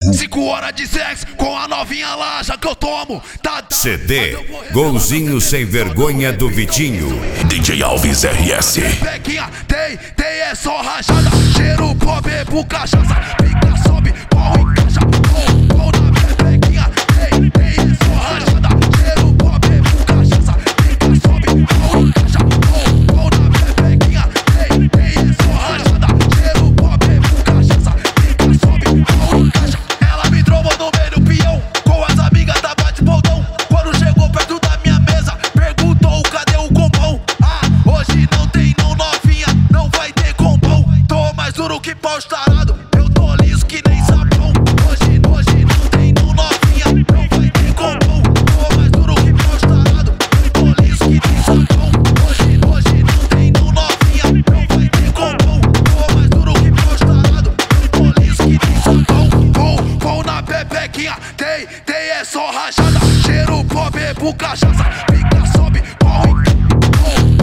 5 horas de sexo com a novinha lá, já que eu tomo. Tá dado, CD Golzinho Sem Vergonha do Vitinho. DJ Alves RS. Pequinha, tem, é só rachada. Cheiro, pó, bebo, cachaça. Pica, sobe, corre, encaixa. Pão na pequinha, tem, é só rachada. Cheiro, pó, bebo, cachaça. Pica, sobe, corre, encaixa. Pão na pequinha, tem, é só rachada. Cheiro, pó, bebo, cachaça. Pica, sobe, corre, encaixa. Ela me trombou no meio do peão, com as amigas da bate-botão. Quando chegou perto da minha mesa, perguntou cadê o compão. Ah, hoje não tem não, novinha, não vai ter compão. Tô mais duro que pau estarado, eu tô liso que nem sabão. Hoje não tem não, novinha, não vai ter compão. Tô mais duro que pau estarado, eu tô liso que nem sabão. Hoje não tem não, novinha, não vai ter compão. Tô mais duro que pau estarado, eu tô liso que nem sabão. Pão na pepequinha, tem, é só rachada. Cheiro, pó, bebo, cachaça. Pica, sobe, corre.